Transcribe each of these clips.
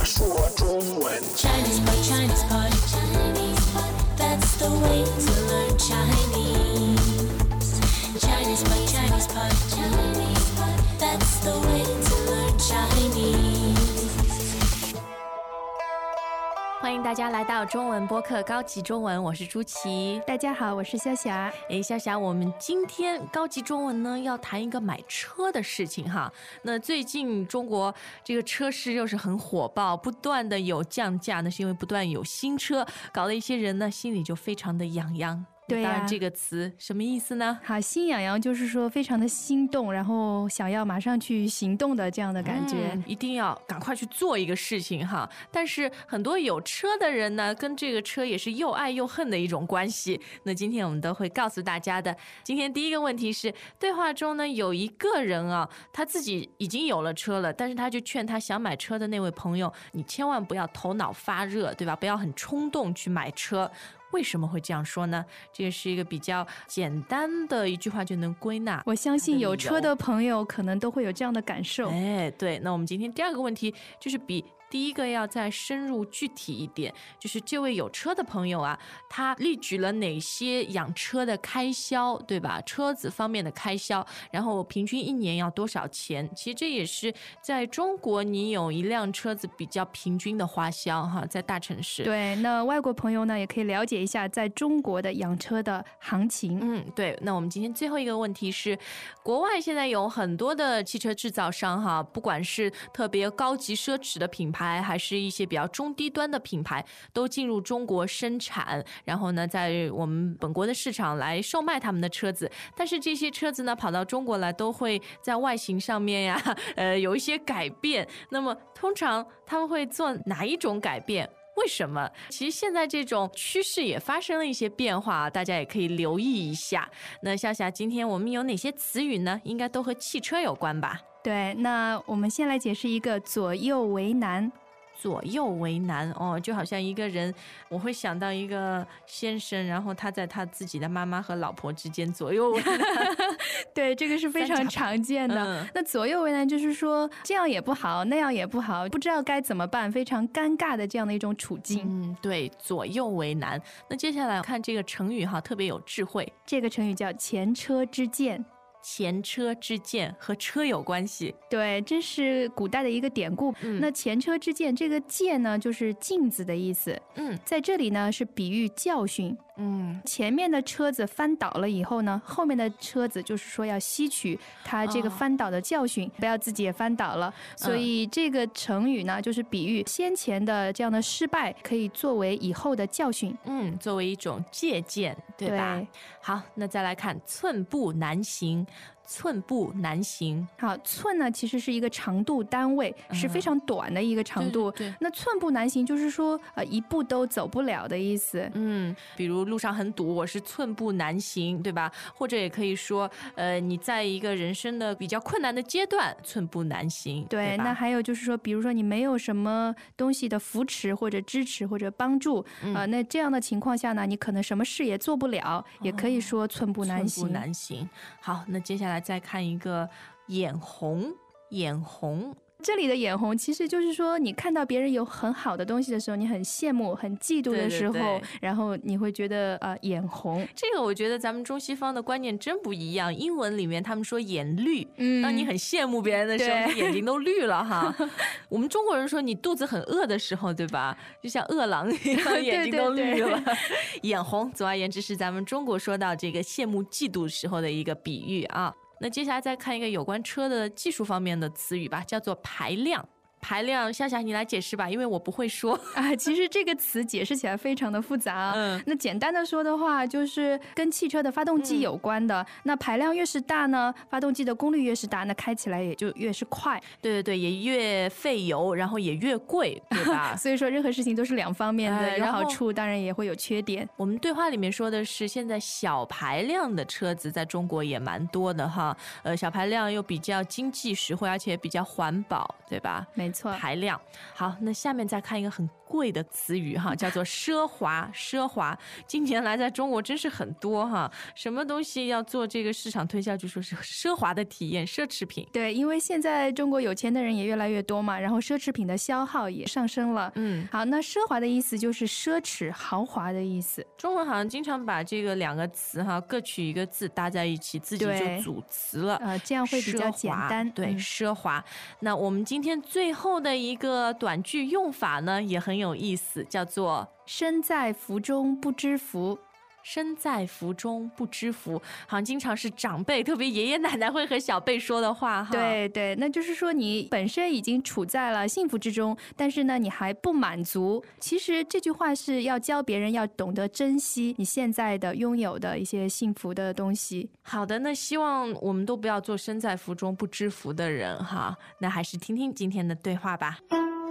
说中文。 Chinese pot, Chinese pot, Chinese pot. That's the way to learn Chinese. Chinese pot, Chinese pot, Chinese pot. That's the way to learn Chinese. 欢迎大家来到中文播客高级中文，我是朱琪。 大家好，我是萧霞。 萧霞，我们今天高级中文呢要谈一个买车的事情哈。那最近中国这个车市又是很火爆，不断的有降价，那是因为不断有新车，搞得一些人呢心里就非常的痒痒。 对呀， 当然这个词什么意思呢？ 好，心痒痒就是说非常的心动，然后想要马上去行动的这样的感觉。 一定要赶快去做一个事情哈。但是很多有车的人呢，跟这个车也是又爱又恨的一种关系。那今天我们都会告诉大家的。今天第一个问题是，对话中呢有一个人啊，他自己已经有了车了，但是他就劝他想买车的那位朋友，你千万不要头脑发热，对吧？不要很冲动去买车。为什么会这样说呢？这个是一个比较简单的一句话就能归纳。 我相信有车的朋友可能都会有这样的感受。 对，那我们今天第二个问题就是比第一个要再深入具体一点，就是这位有车的朋友啊，他列举了哪些养车的开销，对吧？车子方面的开销，然后平均一年要多少钱？其实这也是在中国你有一辆车子比较平均的花销哈，在大城市。 对，那外国朋友呢也可以了解一下在中国的养车的行情。 对。那我们今天最后一个问题是，国外现在有很多的汽车制造商哈，不管是特别高级奢侈的品牌，还是一些比较中低端的品牌，都进入中国生产，然后呢在我们本国的市场来售卖他们的车子。但是这些车子呢跑到中国来，都会在外形上面呀有一些改变。那么通常他们会做哪一种改变？为什么？其实现在这种趋势也发生了一些变化，大家也可以留意一下。那萧霞，今天我们有哪些词语呢？应该都和汽车有关吧？ 对，那我们先来解释一个左右为难。 左右为难哦，就好像一个人，我会想到一个先生，然后他在他自己的妈妈和老婆之间左右为难。 对，这个是非常常见的。那左右为难就是说这样也不好，那样也不好，不知道该怎么办，非常尴尬的这样的一种处境。 对，左右为难。那接下来看这个成语哈，特别有智慧。 这个成语叫前车之鉴。 前车之鉴和车有关系。 对，这是古代的一个典故。那前车之鉴，这个鉴呢就是镜子的意思。在这里呢是比喻教训。前面的车子翻倒了以后呢，后面的车子就是说要吸取它这个翻倒的教训，不要自己也翻倒了。所以这个成语呢就是比喻先前的这样的失败可以作为以后的教训。 作为一种借鉴，对吧？对。好，那再来看寸步难行。寸步难行。 好，寸呢其实是一个长度单位，是非常短的一个长度。 对。 那寸步难行就是说一步都走不了的意思。 比如路上很堵，我是寸步难行，对吧？或者也可以说你在一个人生的比较困难的阶段寸步难行。 对，那还有就是说比如说你没有什么东西的扶持或者支持或者帮助，那这样的情况下呢，你可能什么事也做不了，也可以说寸步难行。 寸步难行。好，那接下来再看一个眼红。眼红这里的眼红其实就是说你看到别人有很好的东西的时候，你很羡慕很嫉妒的时候，对，然后你会觉得眼红。 这个我觉得咱们中西方的观念真不一样。英文里面他们说眼绿，当你很羡慕别人的时候，你眼睛都绿了哈。我们中国人说你肚子很饿的时候，对吧？就像饿狼一样，眼睛都绿了。眼红总而言之是咱们中国说到这个羡慕嫉妒时候的一个比喻啊。那接下来再看一个有关车的技术方面的词语吧，叫做排量。排量，夏夏你来解释吧，因为我不会说其实这个词解释起来非常的复杂那简单的说的话，就是跟汽车的发动机有关的。那排量越是大呢，发动机的功率越是大，那开起来也就越是快。 对，也越费油，然后也越贵，对吧？ 所以说任何事情都是两方面的，有好处当然也会有缺点。 我们对话里面说的是现在小排量的车子在中国也蛮多的哈，小排量又比较经济实惠，而且比较环保，对吧？ 没错， 排量。好，那下面再看一个很贵的词语哈，叫做奢华。奢华近年来在中国真是很多哈，什么东西要做这个市场推销，就说是奢华的体验、奢侈品。 对，因为现在中国有钱的人也越来越多嘛，然后奢侈品的消耗也上升了。好，那奢华的意思就是奢侈、豪华的意思。 中文好像经常把这个两个词哈各取一个字搭在一起，自己就组词了。 这样会比较简单。 对，奢华。那我们今天最后的一个短句用法呢，也很有意思，叫做身在福中不知福。 身在福中不知福，好像经常是长辈，特别爷爷奶奶会和小辈说的话哈。 对对，那就是说你本身已经处在了幸福之中，但是呢你还不满足。其实这句话是要教别人要懂得珍惜你现在的拥有的一些幸福的东西。 好的，那希望我们都不要做身在福中不知福的人哈。那还是听听今天的对话吧。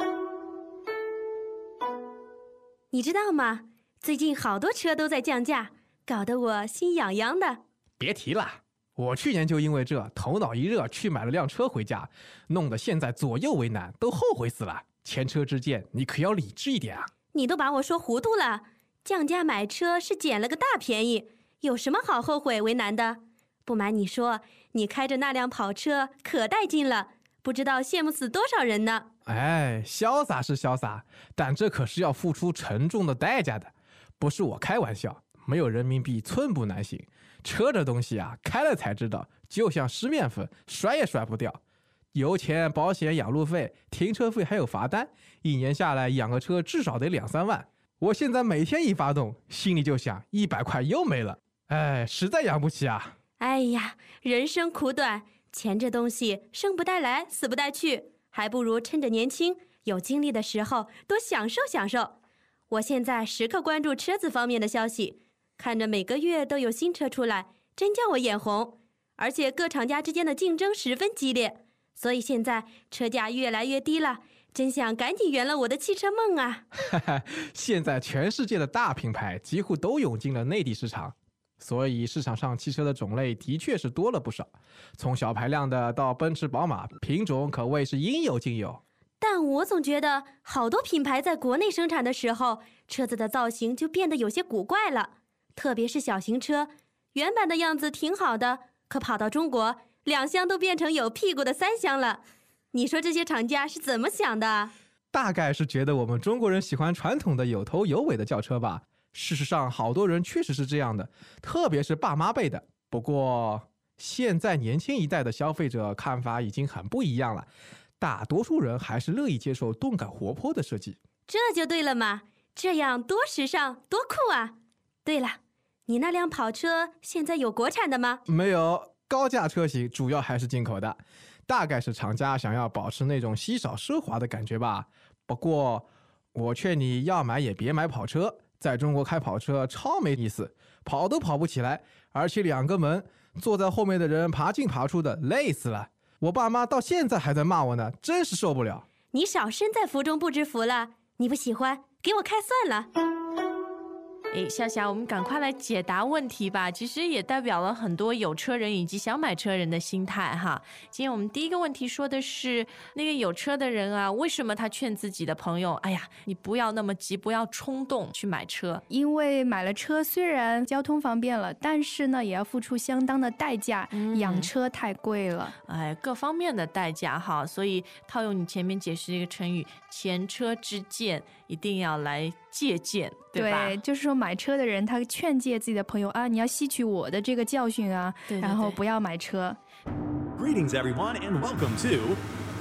你知道吗？最近好多车都在降价，搞得我心痒痒的。 别提了，我去年就因为这头脑一热去买了辆车回家，弄得现在左右为难，都后悔死了。前车之鉴，你可要理智一点啊！ 你都把我说糊涂了，降价买车是捡了个大便宜，有什么好后悔为难的？不瞒你说，你开着那辆跑车可带劲了，不知道羡慕死多少人呢。 哎，潇洒是潇洒，但这可是要付出沉重的代价的。不是我开玩笑，没有人民币寸步难行。车这东西啊，开了才知道，就像湿面粉，甩也甩不掉。油钱、保险、养路费、停车费还有罚单，一年下来养个车至少得2-3万。我现在每天一发动，心里就想100块又没了，哎，实在养不起啊。 哎呀，人生苦短，钱这东西生不带来，死不带去，还不如趁着年轻有精力的时候多享受享受。我现在时刻关注车子方面的消息，看着每个月都有新车出来，真叫我眼红。而且各厂家之间的竞争十分激烈，所以现在车价越来越低了，真想赶紧圆了我的汽车梦啊！ 现在全世界的大品牌几乎都涌进了内地市场，所以市场上汽车的种类的确是多了不少，从小排量的到奔驰、宝马，品种可谓是应有尽有。 但我总觉得好多品牌在国内生产的时候，车子的造型就变得有些古怪了，特别是小型车，原版的样子挺好的，可跑到中国，2厢都变成有屁股的3厢了。你说这些厂家是怎么想的？ 大概是觉得我们中国人喜欢传统的有头有尾的轿车吧。事实上，好多人确实是这样的，特别是爸妈辈的。不过，现在年轻一代的消费者看法已经很不一样了。大多数人还是乐意接受动感活泼的设计， 这就对了嘛，这样多时尚多酷啊！对了，你那辆跑车现在有国产的吗？ 没有，高价车型主要还是进口的，大概是厂家想要保持那种稀少奢华的感觉吧。不过我劝你要买也别买跑车，在中国开跑车超没意思，跑都跑不起来，而且2个门，坐在后面的人爬进爬出的，累死了。我爸妈到现在还在骂我呢，真是受不了。 你少身在福中不知福了，你不喜欢，给我开算了。 夏夏，我们赶快来解答问题吧。其实也代表了很多有车人以及想买车人的心态哈。今天我们第一个问题说的是那个有车的人啊，为什么他劝自己的朋友，哎呀，你不要那么急，不要冲动去买车。 因为买了车虽然交通方便了，但是呢也要付出相当的代价，养车太贵了。 哎，各方面的代价哈，所以套用你前面解释一个成语，前车之鉴，一定要来借鉴，对吧？ 对，就是说买车的人他劝诫自己的朋友啊，你要吸取我的这个教训啊， 对， 然后不要买车。 Greetings everyone and welcome to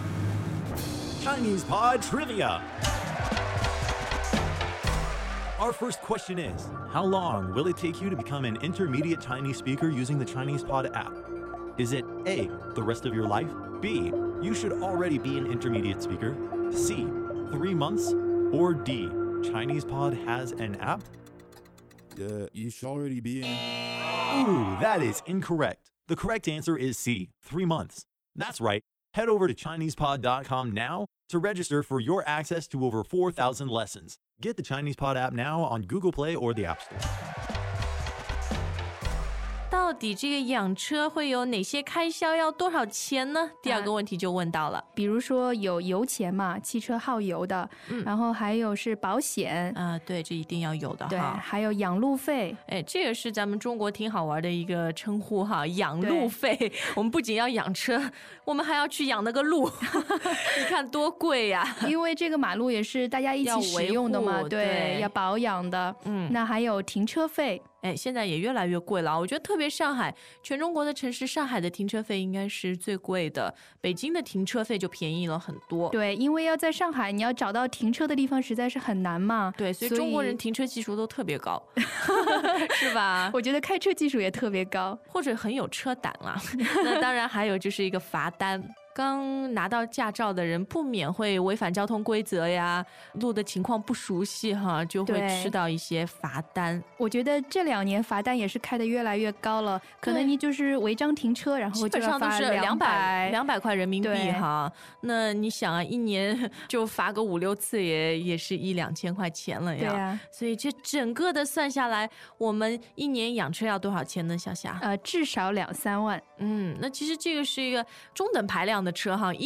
Chinese Pod Trivia. Our first question is, how long will it take you to become an intermediate Chinese speaker using the Chinese Pod app? Is it A, the rest of your life? B, you should already be an intermediate speaker? C, 3 months? Or D, Chinese Pod has an app? You should already be in. Ooh, that is incorrect. The correct answer is C, 3 months. That's right. Head over to ChinesePod.com now to register for your access to over 4,000 lessons. Get the Chinese Pod app now on Google Play or the App Store. 到底这个养车会有哪些开销，要多少钱呢？第二个问题就问到了， 比如说有油钱嘛，汽车耗油的，然后还有是保险对，这一定要有的对， 哈。 还有养路费。 哎，这个是咱们中国挺好玩的一个称呼哈，养路费。我们不仅要养车，我们还要去养那个路，你看多贵呀！ 因为这个马路也是大家一起使用的嘛，对，要保养的。那还有停车费。 哎，现在也越来越贵了。我觉得特别上海，全中国的城市，上海的停车费应该是最贵的，北京的停车费就便宜了很多。 对，因为要在上海，你要找到停车的地方实在是很难嘛。 对，所以中国人停车技术都特别高，是吧？ 我觉得开车技术也特别高， 或者很有车胆啦。那当然还有就是一个罚单。刚拿到驾照的人不免会违反交通规则呀，路的情况不熟悉哈，就会吃到一些罚单。 我觉得这2年罚单也是开得越来越高了，可能你就是违章停车，然后基本上都是200块人民币哈。那你想啊，一年就罚个5、6次也是1-2千块钱了呀。 对啊， 所以这整个的算下来，我们一年养车要多少钱呢？小霞？ 至少2-3万。 那其实这个是一个中等排量的车哈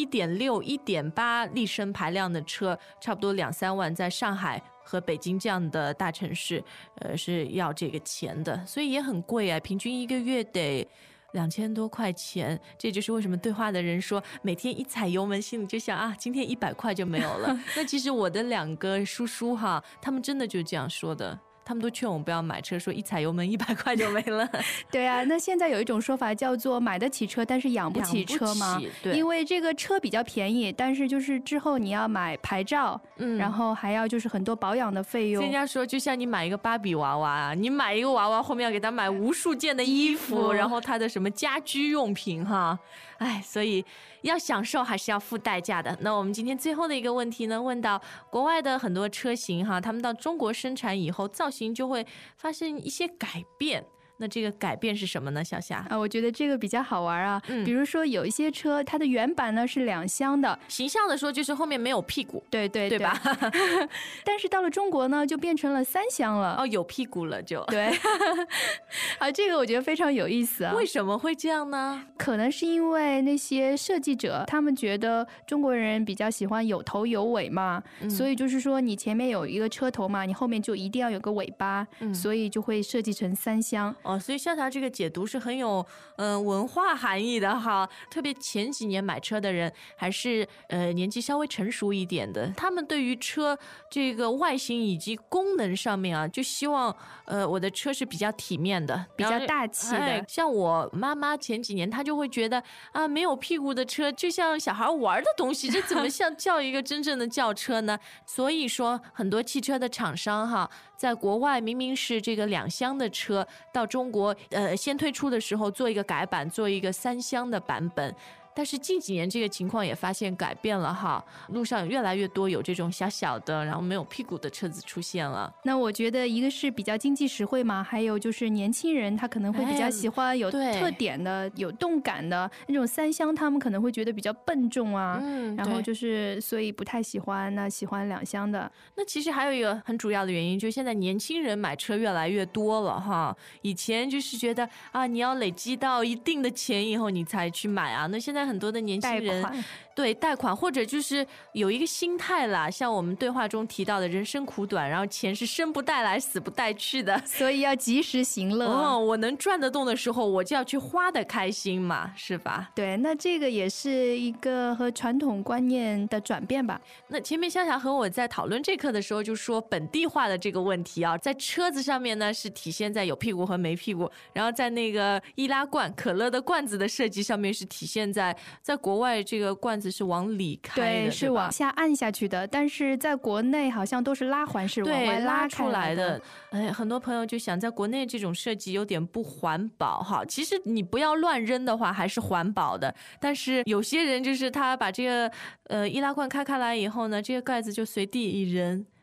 ，1.6、1.8立升排量的车，差不多2-3万，在上海和北京这样的大城市，是要这个钱的，所以也很贵啊，平均一个月得2000多块钱。这就是为什么对话的人说，每天一踩油门，心里就想啊，今天100块就没有了。那其实我的2个叔叔哈，他们真的就这样说的。他们都劝我不要买车，说一踩油门100块就没了。 对啊，那现在有一种说法叫做买得起车，但是养不起车嘛。 对， 因为这个车比较便宜，但是就是之后你要买牌照，然后还要就是很多保养的费用。 人家说就像你买一个芭比娃娃，你买一个娃娃后面要给他买无数件的衣服，然后他的什么家居用品哈。哎，所以要享受还是要付代价的。那我们今天最后的一个问题呢，问到国外的很多车型哈，他们到中国生产以后，造型就会发生一些改变。那这个改变是什么呢，小霞？ 我觉得这个比较好玩啊。比如说有一些车，它的原版呢是2厢的， 形象的说就是后面没有屁股， 对吧？ 但是到了中国呢，就变成了3厢了。 有屁股了就。 对。这个我觉得非常有意思啊。 为什么会这样呢？ 可能是因为那些设计者他们觉得中国人比较喜欢有头有尾嘛，所以就是说你前面有一个车头嘛，你后面就一定要有个尾巴，所以就会设计成3厢。 所以夏霞这个解读是很有文化含义的哈。特别前几年买车的人还是年纪稍微成熟一点的，他们对于车这个外形以及功能上面啊，就希望我的车是比较体面的， 比较大气的。 像我妈妈前几年，她就会觉得啊，没有屁股的车就像小孩玩的东西，这怎么像叫一个真正的轿车呢？所以说很多汽车的厂商哈，在国外明明是这个2厢的车，到中国先推出的时候做一个改版，做一个3厢的版本。但是近几年这个情况也发现改变了哈，路上越来越多有这种小小的然后没有屁股的车子出现了。 那我觉得一个是比较经济实惠嘛，还有就是年轻人他可能会比较喜欢有特点的、有动感的那种3厢，他们可能会觉得比较笨重啊，然后就是所以不太喜欢，那喜欢2厢的。 那其实还有一个很主要的原因，就是现在年轻人买车越来越多了哈。以前就是觉得啊，你要累积到一定的钱以后你才去买啊，那现在很多的年轻人贷款，或者就是有一个心态啦，像我们对话中提到的人生苦短，然后钱是生不带来死不带去的， 所以要及时行乐。 我能赚得动的时候我就要去花得开心嘛，是吧？ 对，那这个也是一个和传统观念的转变吧。 那前面夏霞和我在讨论这课的时候就说本地化的这个问题啊，在车子上面呢是体现在有屁股和没屁股，然后在那个易拉罐可乐的罐子的设计上面是体现在国外这个罐子是往里开的， 对，是往下按下去的，但是在国内好像都是拉环式往外拉出来的。很多朋友就想在国内这种设计有点不环保哈，其实你不要乱扔的话还是环保的，但是有些人就是他把这个易拉罐开来以后呢，这个盖子就随地一扔。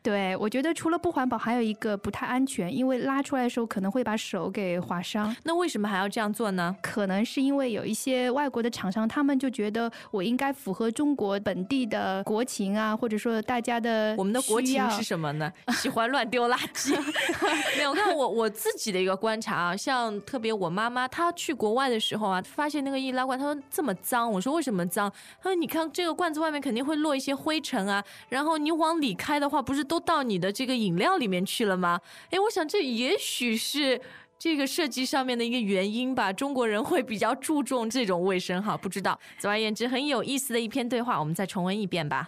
对，我觉得除了不环保，还有一个不太安全，因为拉出来的时候可能会把手给划伤。 那为什么还要这样做呢？ 可能是因为有一些外国的厂商，他们就觉得我应该符合中国本地的国情啊，或者说大家的我们的国情是什么呢？喜欢乱丢垃圾。没有，看我自己的一个观察啊，像特别我妈妈她去国外的时候啊，发现那个易拉罐，她说这么脏，我说为什么脏？她说你看这个罐子外面肯定会落一些灰尘啊，然后你往里开的话，不是都到你的这个饮料里面去了吗？哎，我想这也许是这个设计上面的一个原因吧，中国人会比较注重这种卫生哈，不知道。总而言之，很有意思的一篇对话，我们再重温一遍吧。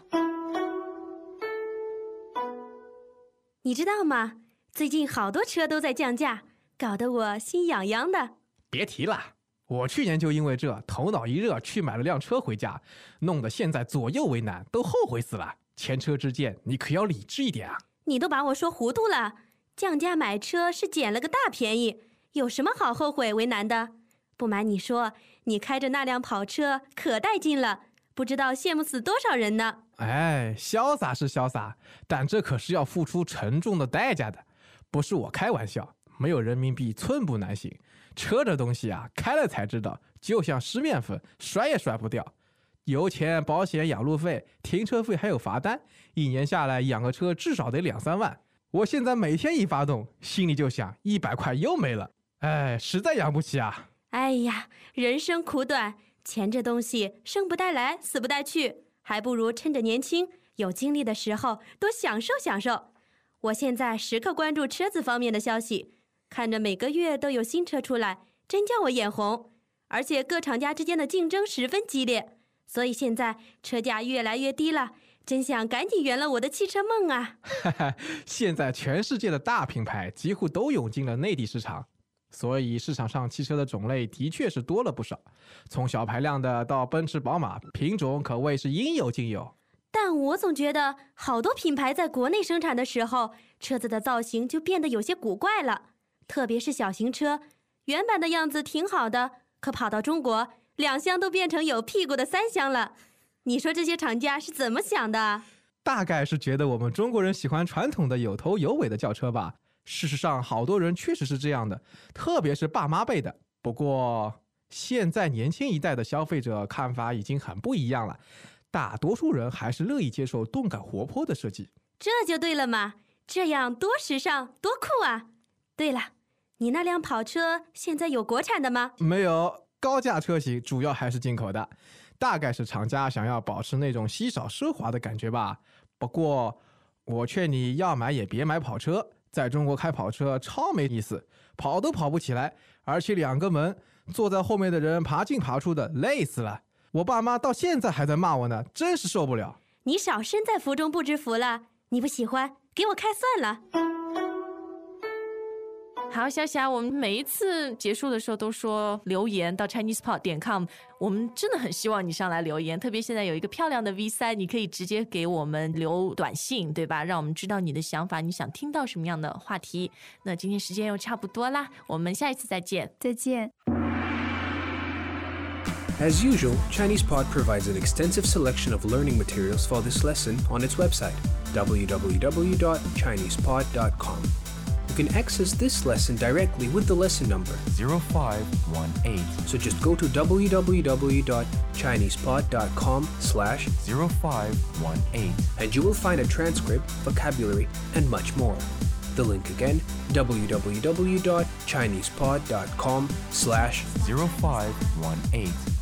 你知道吗？最近好多车都在降价，搞得我心痒痒的。 别提了，我去年就因为这头脑一热去买了辆车回家，弄得现在左右为难，都后悔死了。前车之鉴，你可要理智一点啊！ 你都把我说糊涂了，降价买车是捡了个大便宜，有什么好后悔为难的？不瞒你说，你开着那辆跑车可带劲了，不知道羡慕死多少人呢。 哎，潇洒是潇洒，但这可是要付出沉重的代价的，不是我开玩笑，没有人民币寸步难行。车这东西啊，开了才知道，就像湿面粉，甩也甩不掉。油钱、保险、养路费、停车费还有罚单，一年下来养个车至少得2-3万。我现在每天一发动，心里就想100块又没了，哎，实在养不起啊！ 哎呀，人生苦短，钱这东西生不带来，死不带去，还不如趁着年轻、有精力的时候多享受享受。我现在时刻关注车子方面的消息，看着每个月都有新车出来，真叫我眼红。而且各厂家之间的竞争十分激烈。所以现在车价越来越低了，真想赶紧圆了我的汽车梦啊！ 现在全世界的大品牌几乎都涌进了内地市场，所以市场上汽车的种类的确是多了不少，从小排量的到奔驰、宝马，品种可谓是应有尽有。 但我总觉得好多品牌在国内生产的时候，车子的造型就变得有些古怪了，特别是小型车，原版的样子挺好的，可跑到中国，2厢都变成有屁股的3厢了。你说这些厂家是怎么想的？ 大概是觉得我们中国人喜欢传统的有头有尾的轿车吧。事实上，好多人确实是这样的，特别是爸妈辈的。不过，现在年轻一代的消费者看法已经很不一样了，大多数人还是乐意接受动感活泼的设计。 这就对了嘛，这样多时尚多酷啊！对了，你那辆跑车现在有国产的吗？ 没有。高价车型主要还是进口的，大概是厂家想要保持那种稀少奢华的感觉吧。不过我劝你要买也别买跑车，在中国开跑车超没意思，跑都跑不起来，而且2个门，坐在后面的人爬进爬出的，累死了。我爸妈到现在还在骂我呢，真是受不了。 你少身在福中不知福了，你不喜欢给我开算了。 好，小霞，我们每一次结束的时候都说留言到 ChinesePod.com， 我们真的很希望你上来留言，特别现在有一个漂亮的 V3， 你可以直接给我们留短信，对吧？让我们知道你的想法，你想听到什么样的话题。那今天时间又差不多啦，我们下一次再见。 再见。 As usual, ChinesePod provides an extensive selection of learning materials for this lesson on its website, www.chinesepod.com.You can access this lesson directly with the lesson number 0518. So just go to www.chinesepod.com/0518 and you will find a transcript, vocabulary, and much more. The link again, www.chinesepod.com/0518.